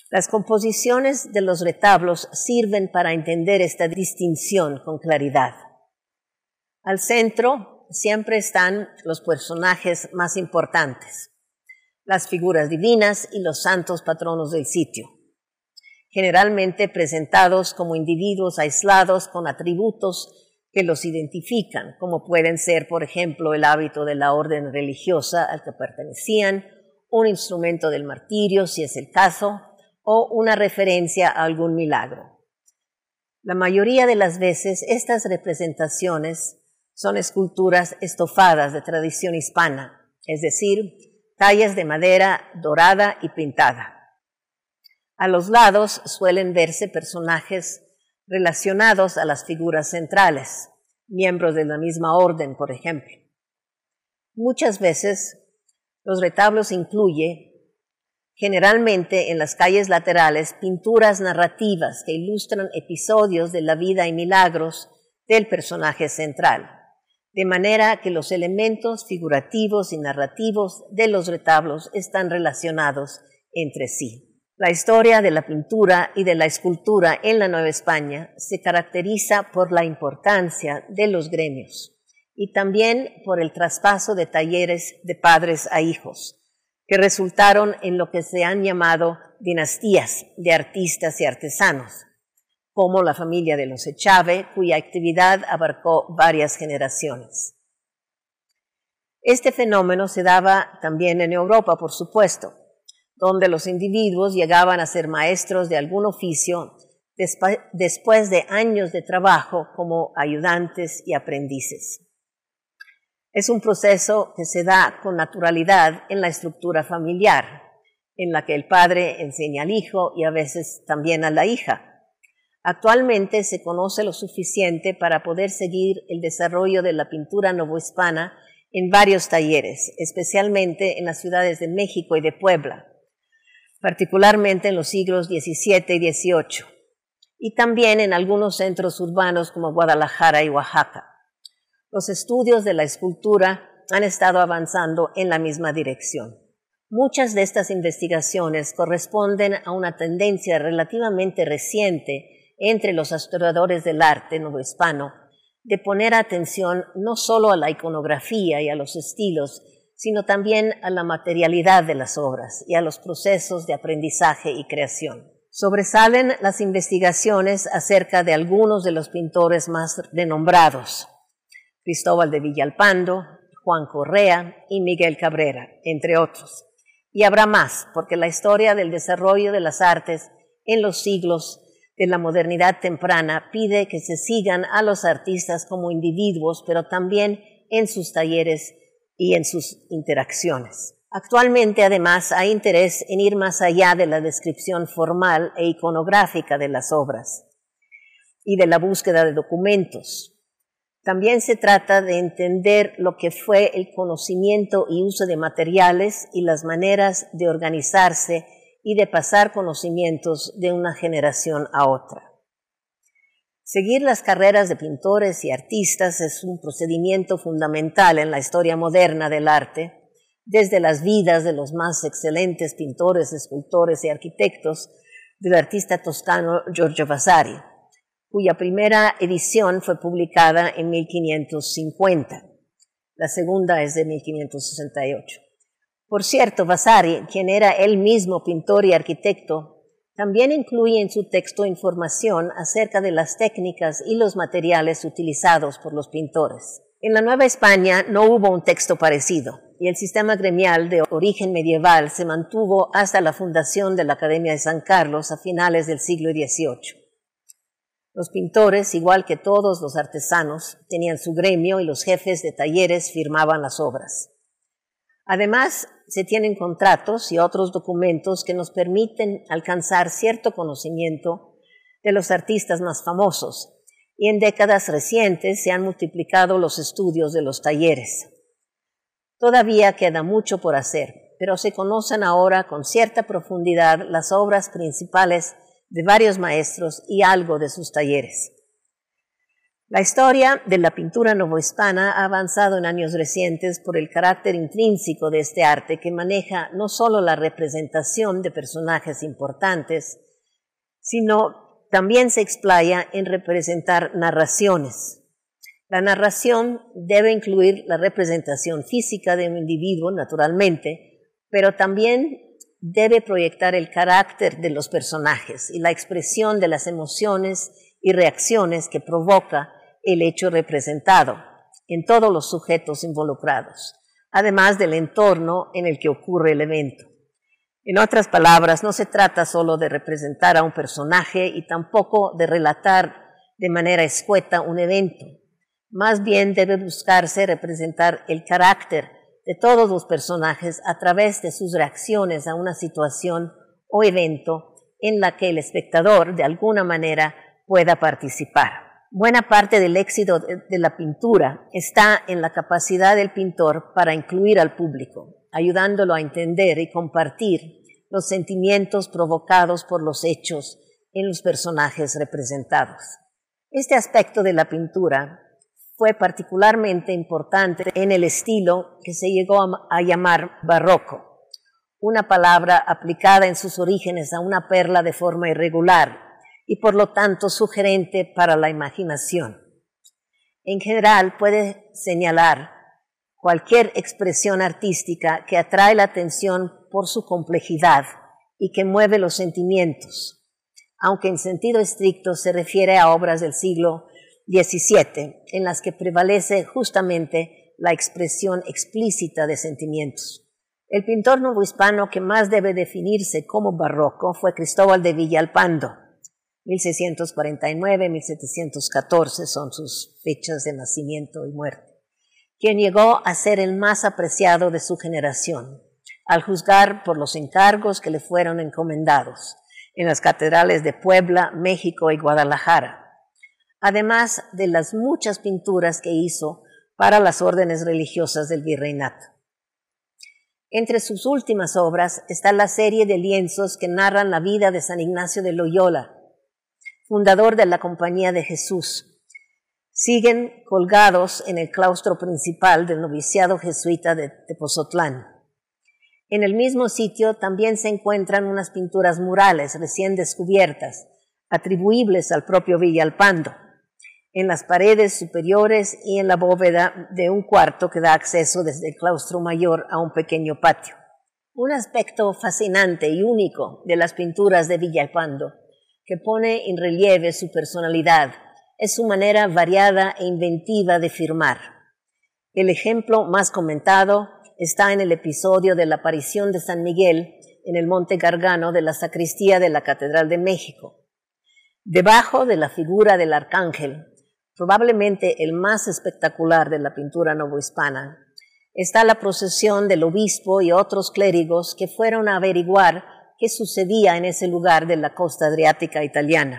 Las composiciones de los retablos sirven para entender esta distinción con claridad. Al centro siempre están los personajes más importantes, las figuras divinas y los santos patronos del sitio, generalmente presentados como individuos aislados con atributos que los identifican, como pueden ser, por ejemplo, el hábito de la orden religiosa al que pertenecían, un instrumento del martirio, si es el caso, o una referencia a algún milagro. La mayoría de las veces estas representaciones son esculturas estofadas de tradición hispana, es decir, tallas de madera dorada y pintada. A los lados suelen verse personajes relacionados a las figuras centrales, miembros de la misma orden, por ejemplo. Muchas veces los retablos incluyen, generalmente en las calles laterales, pinturas narrativas que ilustran episodios de la vida y milagros del personaje central, de manera que los elementos figurativos y narrativos de los retablos están relacionados entre sí. La historia de la pintura y de la escultura en la Nueva España se caracteriza por la importancia de los gremios y también por el traspaso de talleres de padres a hijos, que resultaron en lo que se han llamado dinastías de artistas y artesanos, como la familia de los Echave, cuya actividad abarcó varias generaciones. Este fenómeno se daba también en Europa, por supuesto, donde los individuos llegaban a ser maestros de algún oficio después de años de trabajo como ayudantes y aprendices. Es un proceso que se da con naturalidad en la estructura familiar, en la que el padre enseña al hijo y a veces también a la hija. Actualmente se conoce lo suficiente para poder seguir el desarrollo de la pintura novohispana en varios talleres, especialmente en las ciudades de México y de Puebla, particularmente en los siglos diecisiete y dieciocho, y también en algunos centros urbanos como Guadalajara y Oaxaca. Los estudios de la escultura han estado avanzando en la misma dirección. Muchas de estas investigaciones corresponden a una tendencia relativamente reciente entre los historiadores del arte novohispano de poner atención no solo a la iconografía y a los estilos, sino también a la materialidad de las obras y a los procesos de aprendizaje y creación. Sobresalen las investigaciones acerca de algunos de los pintores más renombrados: Cristóbal de Villalpando, Juan Correa y Miguel Cabrera, entre otros. Y habrá más, porque la historia del desarrollo de las artes en los siglos de la modernidad temprana pide que se sigan a los artistas como individuos, pero también en sus talleres y en sus interacciones. Actualmente, además, hay interés en ir más allá de la descripción formal e iconográfica de las obras y de la búsqueda de documentos. También se trata de entender lo que fue el conocimiento y uso de materiales y las maneras de organizarse y de pasar conocimientos de una generación a otra. Seguir las carreras de pintores y artistas es un procedimiento fundamental en la historia moderna del arte, desde las vidas de los más excelentes pintores, escultores y arquitectos del artista toscano Giorgio Vasari, cuya primera edición fue publicada en mil quinientos cincuenta. La segunda es de mil quinientos sesenta y ocho. Por cierto, Vasari, quien era él mismo pintor y arquitecto, también incluye en su texto información acerca de las técnicas y los materiales utilizados por los pintores. En la Nueva España no hubo un texto parecido, y el sistema gremial de origen medieval se mantuvo hasta la fundación de la Academia de San Carlos a finales del siglo dieciocho. Los pintores, igual que todos los artesanos, tenían su gremio y los jefes de talleres firmaban las obras. Además, se tienen contratos y otros documentos que nos permiten alcanzar cierto conocimiento de los artistas más famosos, y en décadas recientes se han multiplicado los estudios de los talleres. Todavía queda mucho por hacer, pero se conocen ahora con cierta profundidad las obras principales de varios maestros y algo de sus talleres. La historia de la pintura novohispana ha avanzado en años recientes por el carácter intrínseco de este arte que maneja no solo la representación de personajes importantes, sino también se explaya en representar narraciones. La narración debe incluir la representación física de un individuo, naturalmente, pero también debe proyectar el carácter de los personajes y la expresión de las emociones y reacciones que provoca el hecho representado en todos los sujetos involucrados, además del entorno en el que ocurre el evento. En otras palabras, no se trata solo de representar a un personaje y tampoco de relatar de manera escueta un evento. Más bien debe buscarse representar el carácter de todos los personajes a través de sus reacciones a una situación o evento en la que el espectador de alguna manera pueda participar. Buena parte del éxito de la pintura está en la capacidad del pintor para incluir al público, ayudándolo a entender y compartir los sentimientos provocados por los hechos en los personajes representados. Este aspecto de la pintura fue particularmente importante en el estilo que se llegó a llamar barroco, una palabra aplicada en sus orígenes a una perla de forma irregular y por lo tanto sugerente para la imaginación. En general puede señalar cualquier expresión artística que atrae la atención por su complejidad y que mueve los sentimientos, aunque en sentido estricto se refiere a obras del siglo diecisiete, en las que prevalece justamente la expresión explícita de sentimientos. El pintor novohispano que más debe definirse como barroco fue Cristóbal de Villalpando. mil seiscientos cuarenta y nueve a mil setecientos catorce son sus fechas de nacimiento y muerte, quien llegó a ser el más apreciado de su generación, al juzgar por los encargos que le fueron encomendados en las catedrales de Puebla, México y Guadalajara, además de las muchas pinturas que hizo para las órdenes religiosas del virreinato. Entre sus últimas obras está la serie de lienzos que narran la vida de San Ignacio de Loyola, fundador de la Compañía de Jesús. Siguen colgados en el claustro principal del noviciado jesuita de Tepozotlán. En el mismo sitio también se encuentran unas pinturas murales recién descubiertas, atribuibles al propio Villalpando, en las paredes superiores y en la bóveda de un cuarto que da acceso desde el claustro mayor a un pequeño patio. Un aspecto fascinante y único de las pinturas de Villalpando, que pone en relieve su personalidad, es su manera variada e inventiva de firmar. El ejemplo más comentado está en el episodio de la aparición de San Miguel en el Monte Gargano de la sacristía de la Catedral de México. Debajo de la figura del arcángel, probablemente el más espectacular de la pintura novohispana, está la procesión del obispo y otros clérigos que fueron a averiguar qué sucedía en ese lugar de la costa adriática italiana.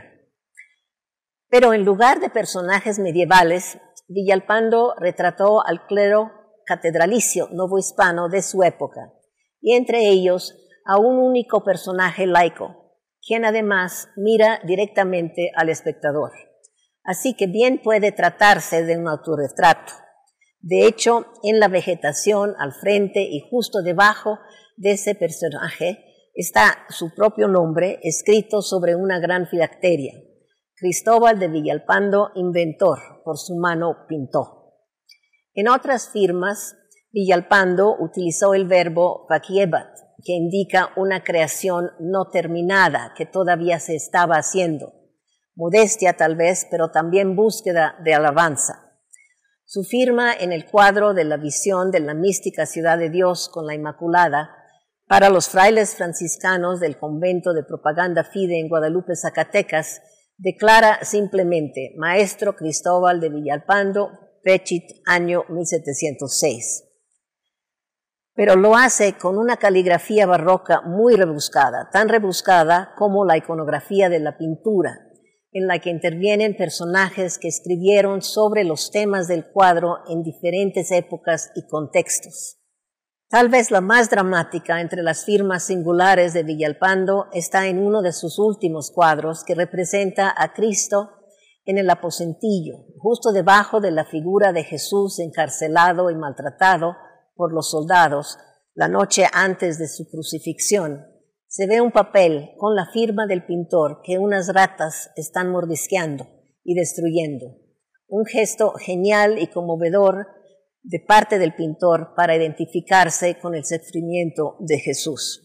Pero en lugar de personajes medievales, Villalpando retrató al clero catedralicio novohispano de su época, y entre ellos a un único personaje laico, quien además mira directamente al espectador. Así que bien puede tratarse de un autorretrato. De hecho, en la vegetación al frente y justo debajo de ese personaje está su propio nombre escrito sobre una gran filacteria. Cristóbal de Villalpando, inventor, por su mano pintó. En otras firmas, Villalpando utilizó el verbo faciebat, que indica una creación no terminada, que todavía se estaba haciendo. Modestia tal vez, pero también búsqueda de alabanza. Su firma en el cuadro de la visión de la mística Ciudad de Dios con la Inmaculada para los frailes franciscanos del convento de Propaganda Fide en Guadalupe, Zacatecas, declara simplemente Maestro Cristóbal de Villalpando, Pechit, año mil setecientos seis. Pero lo hace con una caligrafía barroca muy rebuscada, tan rebuscada como la iconografía de la pintura, en la que intervienen personajes que escribieron sobre los temas del cuadro en diferentes épocas y contextos. Tal vez la más dramática entre las firmas singulares de Villalpando está en uno de sus últimos cuadros que representa a Cristo en el aposentillo, justo debajo de la figura de Jesús encarcelado y maltratado por los soldados la noche antes de su crucifixión, se ve un papel con la firma del pintor que unas ratas están mordisqueando y destruyendo. Un gesto genial y conmovedor de parte del pintor para identificarse con el sufrimiento de Jesús.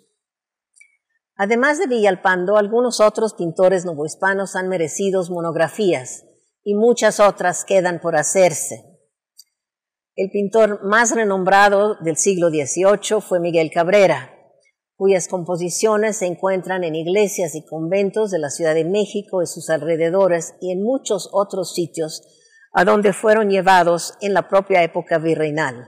Además de Villalpando, algunos otros pintores novohispanos han merecido monografías y muchas otras quedan por hacerse. El pintor más renombrado del siglo dieciocho fue Miguel Cabrera, cuyas composiciones se encuentran en iglesias y conventos de la Ciudad de México y sus alrededores y en muchos otros sitios a donde fueron llevados en la propia época virreinal.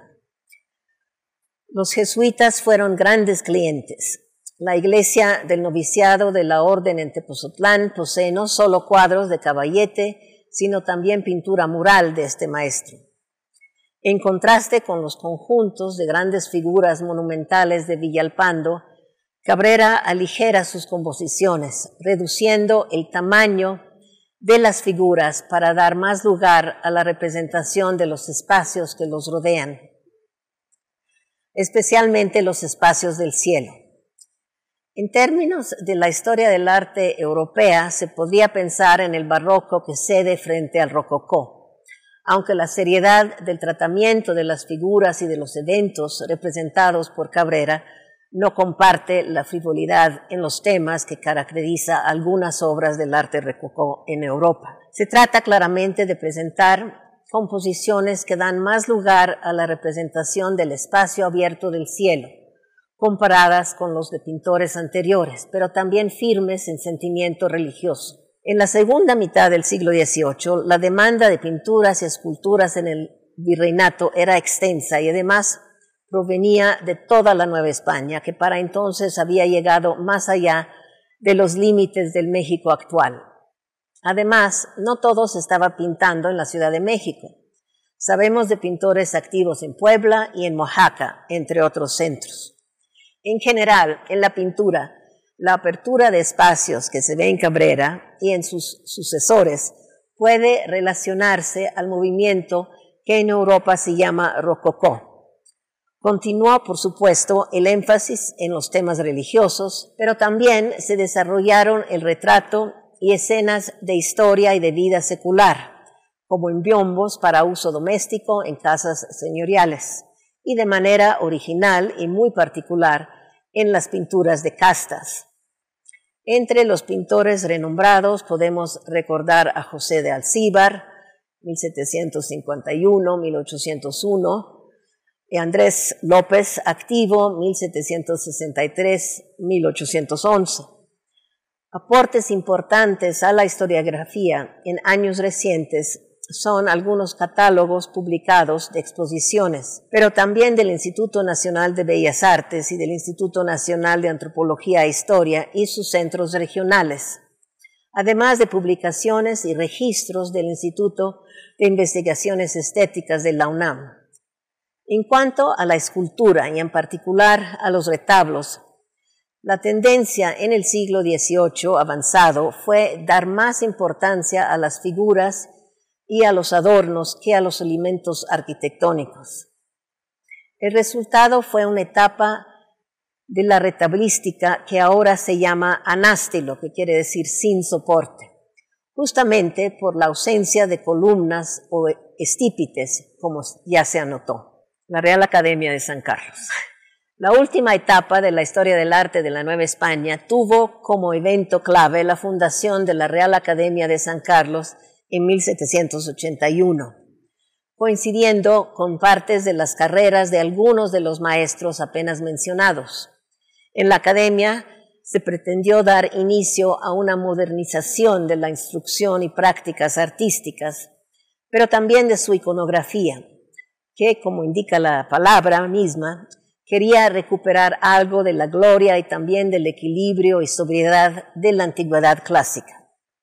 Los jesuitas fueron grandes clientes. La iglesia del noviciado de la orden en Tepozotlán posee no solo cuadros de Caballete, sino también pintura mural de este maestro. En contraste con los conjuntos de grandes figuras monumentales de Villalpando, Cabrera aligera sus composiciones, reduciendo el tamaño de las figuras para dar más lugar a la representación de los espacios que los rodean, especialmente los espacios del cielo. En términos de la historia del arte europea, se podría pensar en el barroco que cede frente al rococó, aunque la seriedad del tratamiento de las figuras y de los eventos representados por Cabrera no comparte la frivolidad en los temas que caracteriza algunas obras del arte rococó en Europa. Se trata claramente de presentar composiciones que dan más lugar a la representación del espacio abierto del cielo, comparadas con los de pintores anteriores, pero también firmes en sentimiento religioso. En la segunda mitad del siglo dieciocho, la demanda de pinturas y esculturas en el virreinato era extensa y además provenía de toda la Nueva España, que para entonces había llegado más allá de los límites del México actual. Además, no todo se estaba pintando en la Ciudad de México. Sabemos de pintores activos en Puebla y en Oaxaca, entre otros centros. En general, en la pintura, la apertura de espacios que se ve en Cabrera y en sus sucesores puede relacionarse al movimiento que en Europa se llama rococó. Continuó, por supuesto, el énfasis en los temas religiosos, pero también se desarrollaron el retrato y escenas de historia y de vida secular, como en biombos para uso doméstico en casas señoriales, y de manera original y muy particular en las pinturas de castas. Entre los pintores renombrados podemos recordar a José de Alcíbar, mil setecientos cincuenta y uno a mil ochocientos uno, y Andrés López, activo, mil setecientos sesenta y tres a mil ochocientos once. Aportes importantes a la historiografía en años recientes son algunos catálogos publicados de exposiciones, pero también del Instituto Nacional de Bellas Artes y del Instituto Nacional de Antropología e Historia y sus centros regionales, además de publicaciones y registros del Instituto de Investigaciones Estéticas de la UNAM. En cuanto a la escultura y en particular a los retablos, la tendencia en el siglo dieciocho avanzado fue dar más importancia a las figuras y a los adornos que a los elementos arquitectónicos. El resultado fue una etapa de la retablística que ahora se llama anástilo, que quiere decir sin soporte, justamente por la ausencia de columnas o estípites, como ya se anotó. La Real Academia de San Carlos. La última etapa de la historia del arte de la Nueva España tuvo como evento clave la fundación de la Real Academia de San Carlos en mil setecientos ochenta y uno, coincidiendo con partes de las carreras de algunos de los maestros apenas mencionados. En la academia se pretendió dar inicio a una modernización de la instrucción y prácticas artísticas, pero también de su iconografía, que, como indica la palabra misma, quería recuperar algo de la gloria y también del equilibrio y sobriedad de la antigüedad clásica.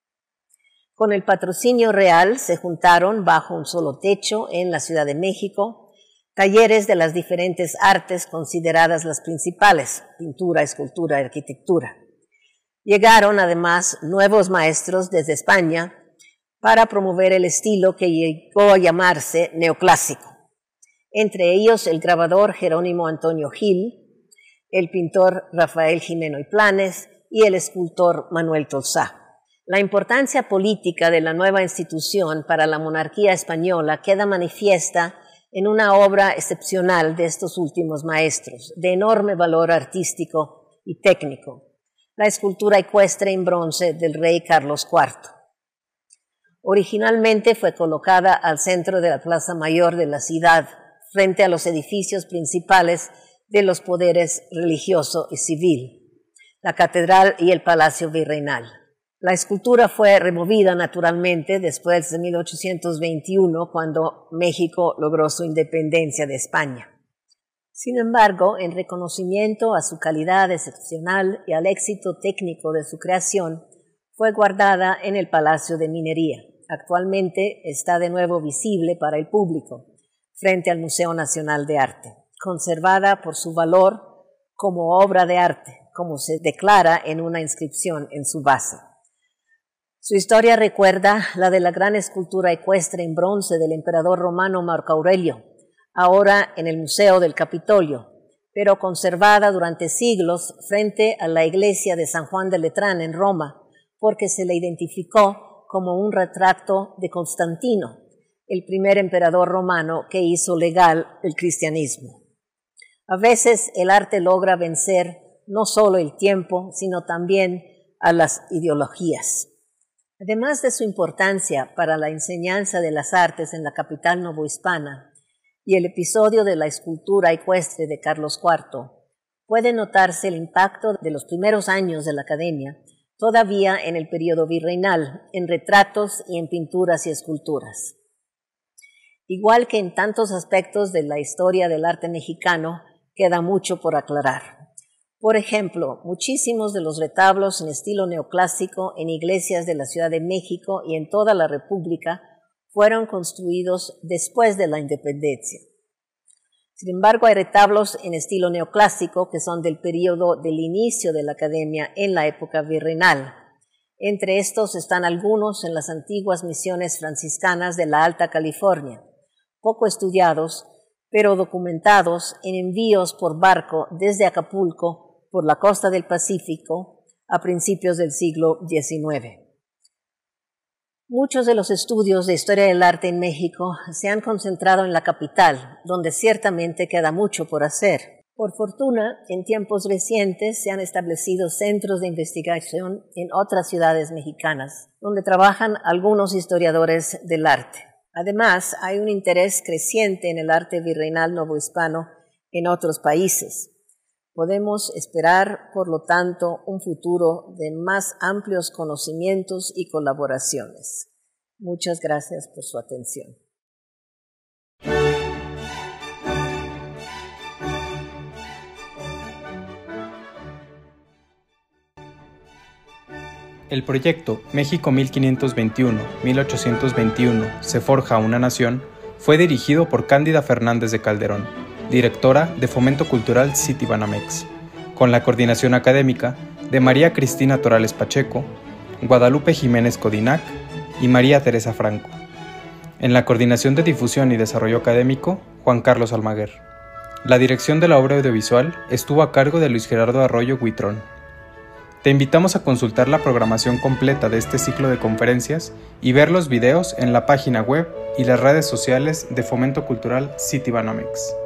Con el patrocinio real se juntaron bajo un solo techo en la Ciudad de México talleres de las diferentes artes consideradas las principales, pintura, escultura y arquitectura. Llegaron además nuevos maestros desde España, para promover el estilo que llegó a llamarse neoclásico. Entre ellos el grabador Jerónimo Antonio Gil, el pintor Rafael Jimeno y Planes y el escultor Manuel Tolsá. La importancia política de la nueva institución para la monarquía española queda manifiesta en una obra excepcional de estos últimos maestros, de enorme valor artístico y técnico, la escultura ecuestre en bronce del rey Carlos cuarto. Originalmente fue colocada al centro de la Plaza Mayor de la ciudad, frente a los edificios principales de los poderes religioso y civil, la catedral y el Palacio Virreinal. La escultura fue removida naturalmente después de mil ochocientos veintiuno, cuando México logró su independencia de España. Sin embargo, en reconocimiento a su calidad excepcional y al éxito técnico de su creación, fue guardada en el Palacio de Minería. Actualmente está de nuevo visible para el público, frente al Museo Nacional de Arte, conservada por su valor como obra de arte, como se declara en una inscripción en su base. Su historia recuerda la de la gran escultura ecuestre en bronce del emperador romano Marco Aurelio, ahora en el Museo del Capitolio, pero conservada durante siglos frente a la iglesia de San Juan de Letrán en Roma, porque se le identificó como un retrato de Constantino, el primer emperador romano que hizo legal el cristianismo. A veces el arte logra vencer no solo el tiempo, sino también a las ideologías. Además de su importancia para la enseñanza de las artes en la capital novohispana y el episodio de la escultura ecuestre de Carlos cuarto, puede notarse el impacto de los primeros años de la academia, todavía en el periodo virreinal, en retratos y en pinturas y esculturas. Igual que en tantos aspectos de la historia del arte mexicano, queda mucho por aclarar. Por ejemplo, muchísimos de los retablos en estilo neoclásico en iglesias de la Ciudad de México y en toda la República fueron construidos después de la independencia. Sin embargo, hay retablos en estilo neoclásico que son del periodo del inicio de la academia en la época virreinal. Entre estos están algunos en las antiguas misiones franciscanas de la Alta California, poco estudiados, pero documentados en envíos por barco desde Acapulco por la costa del Pacífico a principios del siglo diecinueve. Muchos de los estudios de historia del arte en México se han concentrado en la capital, donde ciertamente queda mucho por hacer. Por fortuna, en tiempos recientes se han establecido centros de investigación en otras ciudades mexicanas, donde trabajan algunos historiadores del arte. Además, hay un interés creciente en el arte virreinal novohispano en otros países. Podemos esperar, por lo tanto, un futuro de más amplios conocimientos y colaboraciones. Muchas gracias por su atención. El proyecto México mil quinientos veintiuno a mil ochocientos veintiuno se forja una nación fue dirigido por Cándida Fernández de Calderón, directora de Fomento Cultural Citibanamex, con la coordinación académica de María Cristina Torales Pacheco, Guadalupe Jiménez Codinac y María Teresa Franco. En la coordinación de difusión y desarrollo académico, Juan Carlos Almaguer. La dirección de la obra audiovisual estuvo a cargo de Luis Gerardo Arroyo Huitrón. Te invitamos a consultar la programación completa de este ciclo de conferencias y ver los videos en la página web y las redes sociales de Fomento Cultural Citibanamex.